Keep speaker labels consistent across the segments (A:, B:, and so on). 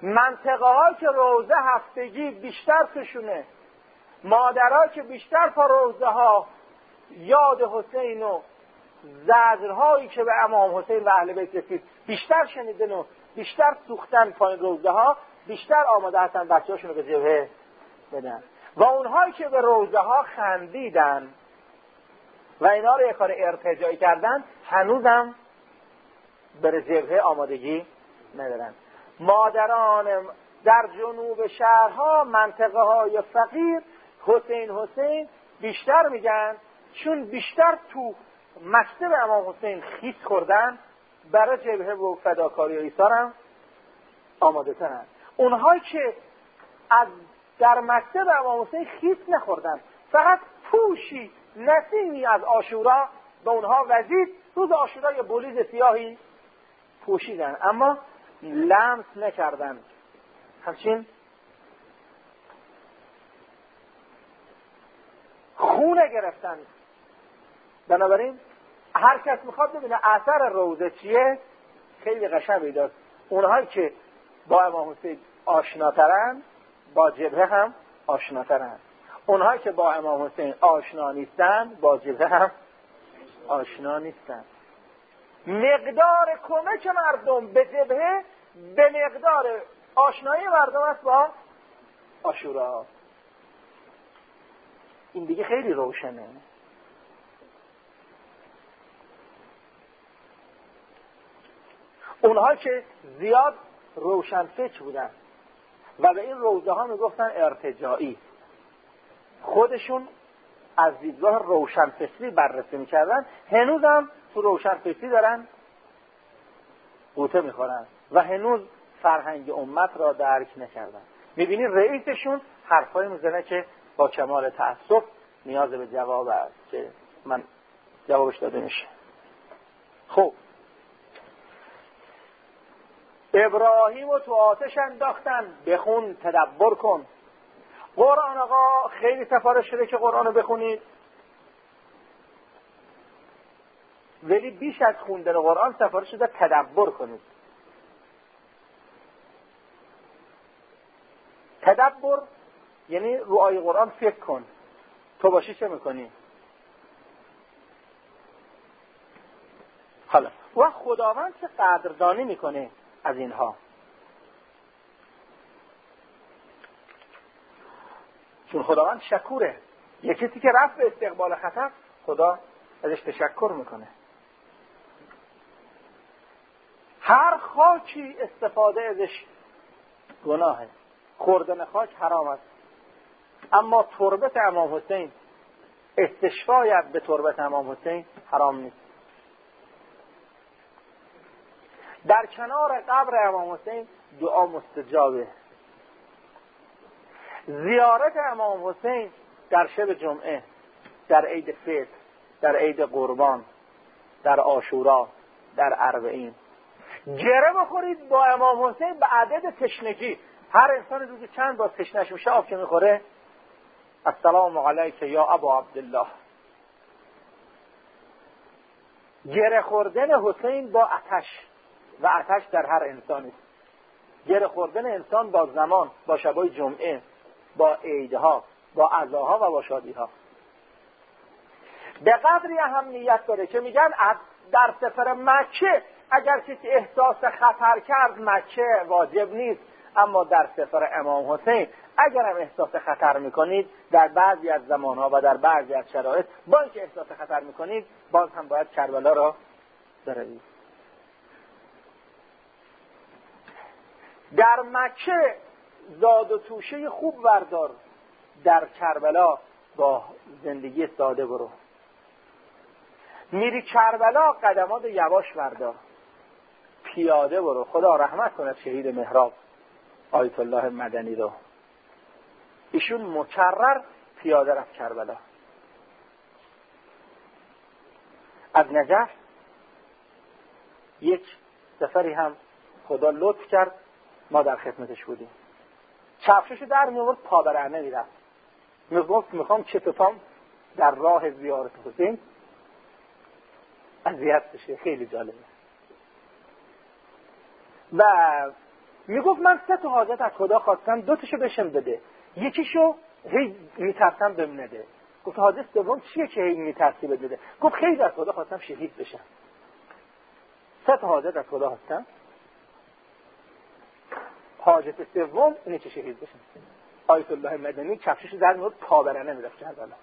A: منطقه ها که روزه هفتگی بیشتر توشونه، مادرها که بیشتر پا روزه ها یاد حسین و زجرهایی که به امام حسین و اهل بیت رسید بیشتر شنیدن و بیشتر سوختن پایین روزه ها، بیشتر آماده هستن بچه هاشون رو به جبهه بدن. و اونهایی که به روزه ها خندیدن و اینا رو یک کار ارتجاعی کردن هنوزم بر جبهه آمادگی ندارن. مادران در جنوب شهرها، منطقه های فقیر، حسین بیشتر میگن، چون بیشتر تو مکتب امام حسین خیس خوردن، برای جبهه و فداکاری و ایثار هم آماده ترن. اونهایی که از در مکتب امام حسین خیس نخوردن، فقط پوشی نسیمی از عاشورا به اونها وزید، روز عاشورا یه بلیز سیاهی پوشیدن اما لمس نکردن، همچین خونه گرفتن. بنابراین هر کس میخواد ببینه اثر روزه چیه، خیلی قشنگ بیداست. اونهایی که با امام حسین آشناترن با جبهه هم آشناترن، اونهایی که با امام حسین آشنا نیستن با جبهه هم آشنا نیستن. مقدار کمک مردم به جبهه به مقدار آشنایی مردم است با عاشورا. این دیگه خیلی روشنه. اونها که زیاد روشنفکر بودن و به این روزه ها میگفتن ارتجاعی، خودشون از دیدگاه روشنفکری بررسی میکردن، هنوز هم تو روشنفکری دارن قوطه میخورن و هنوز فرهنگ امت را درک نکردن. میبینی رئیسشون حرفایی میزنه که با کمال تأسف نیاز به جواب است که من جوابش داده میشه. خب ابراهیم رو تو آتش انداختن، بخون تدبر کن. قرآن آقا خیلی سفارش شده که قرآن رو بخونید، ولی بیش از خوندن قرآن سفارش شده تدبر کنید. تدبر یعنی رو آیه قرآن فکر کن. تو باشی چه میکنی؟ حالا و خداوند چه قدردانی میکنه از اینها، چون خداوند شکوره. یکی که رفت به استقبال خطر، خدا ازش تشکر میکنه. هر خاکی استفاده ازش گناهه، خوردن خاک حرام است، اما تربت امام حسین، استشفایت به تربت امام حسین حرام نیست. در کنار قبر امام حسین دعا مستجابه. زیارت امام حسین در شب جمعه، در عید فطر، در عید قربان، در عاشورا، در اربعین، گره بخورید با امام حسین به عدد تشنگی. هر انسان روزی چند بار تشنش میشه آب که میخوره، السلام علیک یا ابا عبدالله. گره خوردن حسین با آتش، و آتش در هر انسانی، گره خوردن انسان با زمان، با شبای جمعه، با عیدها، با عزاها و با شادیها به قدری اهمیت داره که میگن در سفر مکه اگر کسی احساس خطر کرد مکه واجب نیست، اما در سفر امام حسین اگر هم احساس خطر میکنید در بعضی از زمانها و در بعضی از شرایط، با اینکه احساس خطر میکنید باز هم باید کربلا را بروید. در مکه زاد و توشه خوب بردار، در کربلا با زندگی ساده برو. میری کربلا قدمات یواش بردار، پیاده برو. خدا رحمت کند شهید محراب آیت الله مدنی رو، ایشون مکرر پیاده رفت کربلا. از نجف یک سفری هم خدا لطف کرد، ما در خدمتش بودیم. کفششو در می‌آورد، پا برهنه می‌رفت، میگفت میخوام چپ پام در راه زیارت حسین اذیت بشه. خیلی جالبه. و میگفت من 3 تا حاجت از خدا خواستم، 2 تاشو بشم بده، یکیشو هی میترسم بهم نده. گفت حاجت دوم چیه که هی میترسی بده؟ گفت خیلی از خدا خواستم شهید بشم. 3 تا حاجت از خدا خواستم، حاجت سوم اینه که شهید بشم. آیت الله مدنی کفشش زد میگفت پابرنه میرفت کربلا.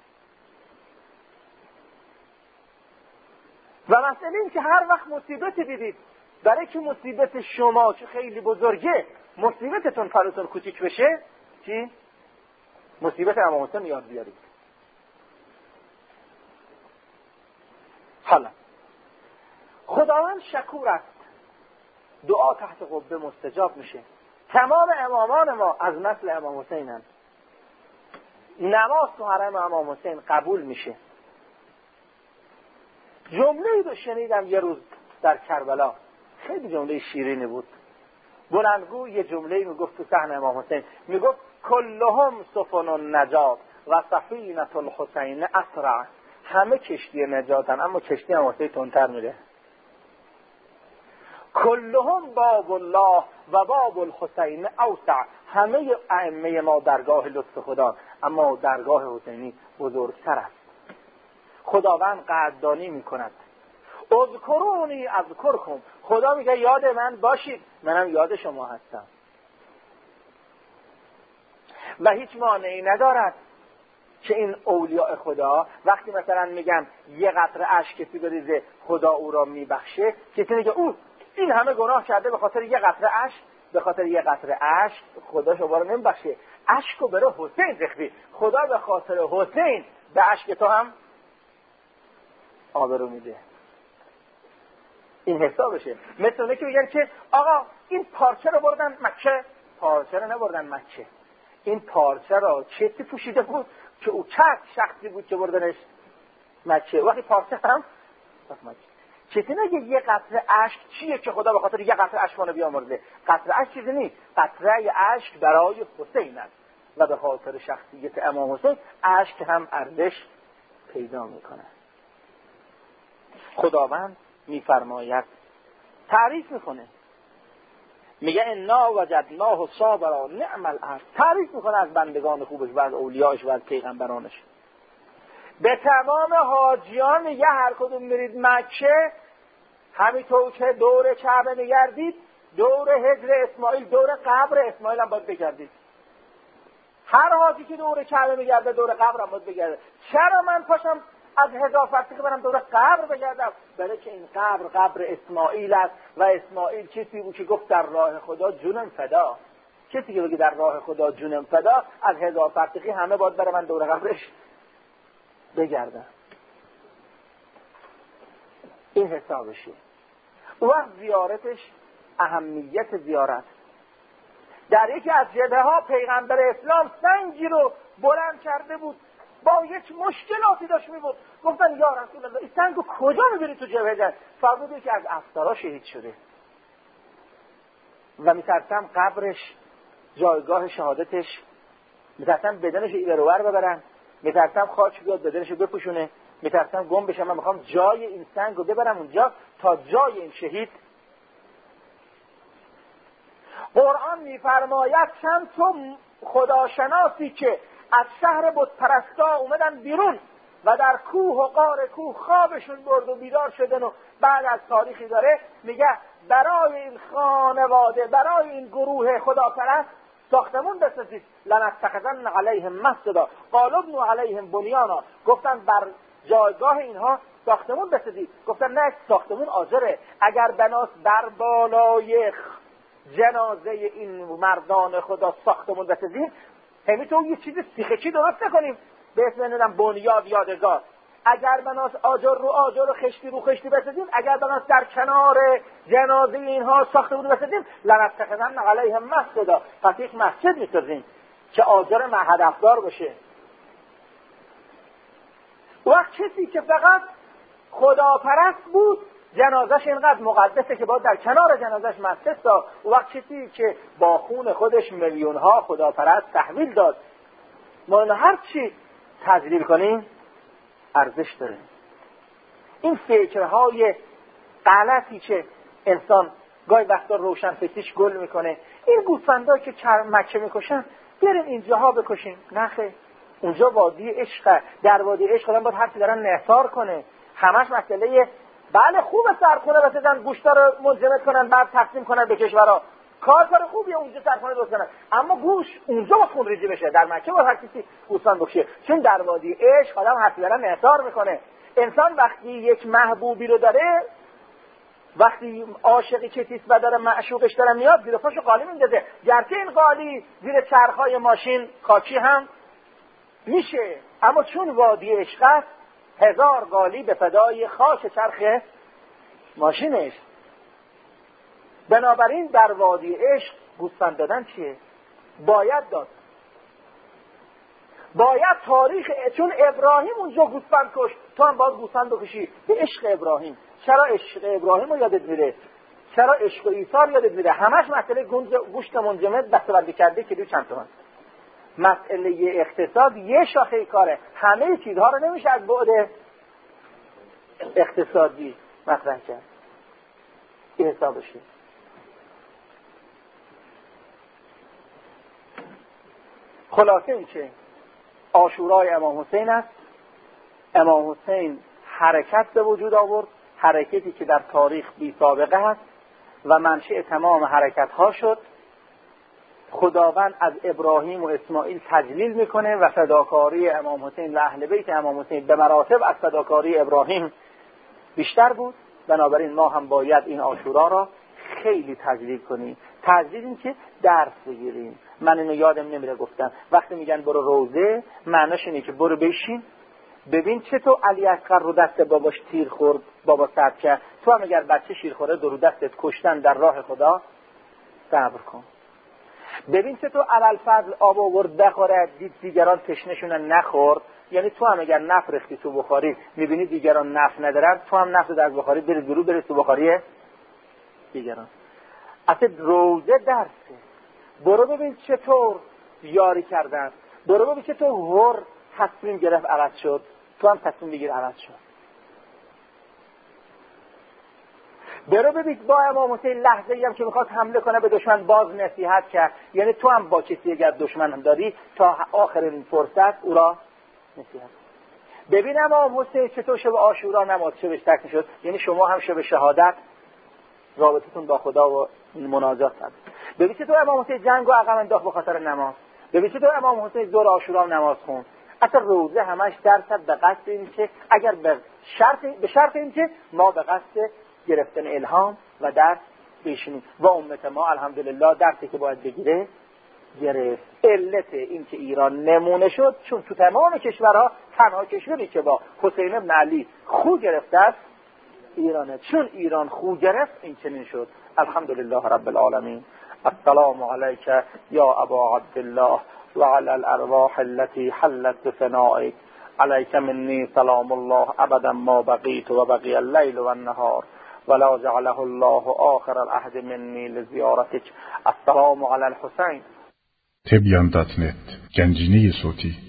A: و مسئله این که هر وقت مصیبت دیدید، برای که مصیبت شما که خیلی بزرگه مصیبتتون فراتون کوچیک بشه، چی؟ مصیبت امام حسین یاد بیارید. حالا خداوند شکور است، دعا تحت قبه مستجاب میشه. تمام امامان ما از نسل امام حسینن، نماز تو حرم امام حسین قبول میشه. جمله‌ای رو شنیدم یه روز در کربلا، خیلی جمله شیرینی بود. بلندگو یه جمله‌ای میگفت تو صحن امام حسین، میگفت کلهم سفن النجات و سفینة الحسین اسرع. همه کشتی نجاتن اما کشتی امام حسین تندتر میره. کلهم باب الله و باب الحسین اوسع. همه ائمه ما درگاه لطف خدا، اما درگاه حسینی بزرگتر است. خداوند قدردانی میکند. اذکرونی اذکرکم. خدا میگه یاد من باشید، منم یاد شما هستم. و هیچ مانعی ندارد که این اولیاء خدا وقتی مثلا میگن یه قطره اشک کسی بریزه خدا او را میبخشه، کسی میگه او این همه گناه کرده به خاطر یه قطره اشک، به خاطر یه قطره اشک خدا شما رو نمیبخشه. اشکو برای حسین ریختی، خدا به خاطر حسین به اشک تو هم آبرو میده. این حسابشه. مثل اونه که بگن که آقا این پارچه رو بردن مکه، پارچه رو نبردن مکه، این پارچه رو کسی پوشیده بود که او چک شخصی بود که بردنش مکه. وقتی پارچه هم مکه، کسی نگه یه قطره اشک چیه که خدا به خاطر یه قطره اشک منو بیامرزه. قطره اشک چیزی نیست، قطره اشک برای حسین است و به خاطر شخصیت امام حسین اشک هم ارزش پیدا میکنه. خداوند میفرماید، تعریف میکنه، میگه انا وجدناه صابرا نعم العبد. تعریف میکنه از بندگان خوبش و از اولیاش و از پیغمبرانش. به تمام حاجیان میگه هر کدوم میرید مکه همینطور که دور کعبه میگردید، دور حجر اسماعیل، دور قبر اسماعیل هم باید بگردید. هر حاجی که دور کعبه میگرده دور قبر هم باید بگرده. چرا من پاشم از 1000 فرسخی برم دور قبر بگردم؟ برای که این قبر اسماعیل است و اسماعیل کسی بود که گفت در راه خدا جونم فدا. کسی که بگه در راه خدا جونم فدا، از 1000 فرسخی همه باید برای من دور قبرش بگردم. این حسابشه. او وقت زیارتش، اهمیت زیارت. در یکی از جبهه ها پیغمبر اسلام سنگی رو بلند کرده بود، با یک مشکلاتی داشت میبود. گفتن یا رسول الله این سنگو کجا میبری تو جبهه جنگ؟ فرمود که از افسرها شهید شده و میترسم قبرش، جایگاه شهادتش، میترسم بدنش ایبرور ببرن، میترسم خاک بیاد بدنشو بپوشونه، میترسم گم بشم. من میخوام جای این سنگو ببرم اونجا تا جای این شهید. قرآن میفرماید چند تو خداشناسی که از شهر بت پرستا اومدن بیرون و در کوه و غار کوه خوابشون برد و بیدار شدن و بعد از تاریخی داره، میگه برای این خانواده، برای این گروه خداپرست ساختمون بسازید. لنتخذن علیهم مسجدا قالوا ابنوا علیهم بنیانا. گفتن بر جایگاه اینها ساختمون بسازید. گفتن نه، ساختمون آجره. اگر بناس بر بالای جنازه این مردان خدا ساختمون بسازیم، همینطور یه چیز سیخچی درست نکنیم به اسم نمیدونم بنیاد یادگار. اگر بناس آجر رو آجر و خشتی رو خشتی بسازیم، اگر بناس در کنار جنازه اینها ساختمون بسازیم، لنتخذن علیهم مسجدا. پس یک مسجد میسازیم که آجر هدفدار بشه. وقت کسی که فقط خداپرست بود جنازش اینقدر مقدسه که باید در کنار جنازش مسجد ساخت. وقت کسی که با خون خودش میلیون‌ها خداپرست تحویل داد. ما اینو هر چی تجلیل کنیم ارزش داره. این فکرهای غلطی که انسان گاهی وقتا روشن فکریش گل میکنه. این گوسفندا که مکه میکشن بریم اینجاها بکشیم، نخه، اونجا وادی عشق، در وادی عشق آدم باید هرچی دارن نثار کنه. همش مسئله بله خوبه سرخونه بسازن گوشتا رو منجمد کنن بعد تقسیم کنن به کشورها، کار خوبیه اونجا سرخونه درست کنن، اما گوش اونجا باید خون ریزی بشه. در مکه باید هر کسی گوسفند بکشه، چون در وادی عشق آدم هرچی دارن نثار میکنه. انسان وقتی یک محبوبی رو داره، وقتی عاشقی کسیست و داره معشوقش داره میاد، زیر پاشو قالی میندازه، گرچه این قالی زیر چرخهای ماشین خاکی هم میشه، اما چون وادی عشق است 1000 قالی به فدای خاک چرخ ماشینش. بنابراین در وادی عشق گوسفند دادن چیه؟ باید داد، باید تاریخ، چون ابراهیم اونجا گوسفند کشت، تو هم باید گوسفند بکشی به عشق ابراهیم. چرا عشق ابراهیم رو یادت میره؟ چرا عشق عیسی رو یادت میره؟ همش مسئله گوشت منجمد دسته‌بندی کرده که چند تومن. مسئله اقتصاد یه شاخه کاره، همه چیزها رو نمیشه از بعد اقتصادی مطرح کرد. این حسابشه. خلاصه این که عاشورای امام حسین است. امام حسین حرکت به وجود آورد، حرکتی که در تاریخ بی سابقه است و منشأ تمام حرکت ها شد. خداوند از ابراهیم و اسماعیل تجلیل میکنه و فداکاری امام حسین و اهل بیت امام حسین به مراتب از فداکاری ابراهیم بیشتر بود. بنابراین ما هم باید این عاشورا را خیلی تجلیل کنیم. تجلیل این که درس بگیریم. من اینو یادم نمیره گفتم، وقتی میگن برو روزه معناش اینه که برو بشین ببین چطور علی اصغر رو دست باباش تیر خورد، بابا صبر کرد، تو هم اگر بچه شیر خوره رو دستت کشتن در راه خدا صبر کن. ببین چطور علالفضل آب آورد بخوره، دید دیگران تشنشون نخورد، یعنی تو هم اگر نفت ریختی تو بخاری میبینی دیگران نفت ندارن، تو هم نفت از بخاری بری درو بری تو بخاری دیگران. اصلا روزه درسه. برو ببین چطور یاری کردن، برو ببین چطور هر تصمیم گرفت عوض شد، تو هم تصمیم بگیر عوض شد. برو ببین با امام حسین لحظه‌ای هم که میخواد حمله کنه به دشمن باز نصیحت کرد، یعنی تو هم با کسی اگر دشمن هم داری تا آخرین فرصت او را نصیحت. ببین امام حسین چطور شب عاشورا نماز شبش تک میشد، یعنی شما هم شب شهادت رابطتون با خدا و مناجات کرد. ببین چطور امام حسین جنگ و عقب انداخت به خاطر نماز. ببین چطور امام حسین دور عاشورا نماز خوند. اصلا روزه همش درصد به قصد این که اگر به شرط این که ما به قصد گرفتن الهام و درس بشینیم و امت ما الحمدلله درسی که باید بگیره گرفت. علت این که ایران نمونه شد چون تو تمام کشورها تنها کشوری که با حسین ابن علی خو گرفته است ایرانه. چون ایران خو گرفت این چنین شد. الحمدلله رب العالمین. السلام علیک یا ابا عبدالله و علی الارواح التي حلت بفنائك. علیک منی سلام الله ابدا ما بقیت و بقی اللیل و النهار ولا جعله الله آخر العهد منی لزیارتك. السلام علی الحسین.
B: تبیان.net گنجینه صوتی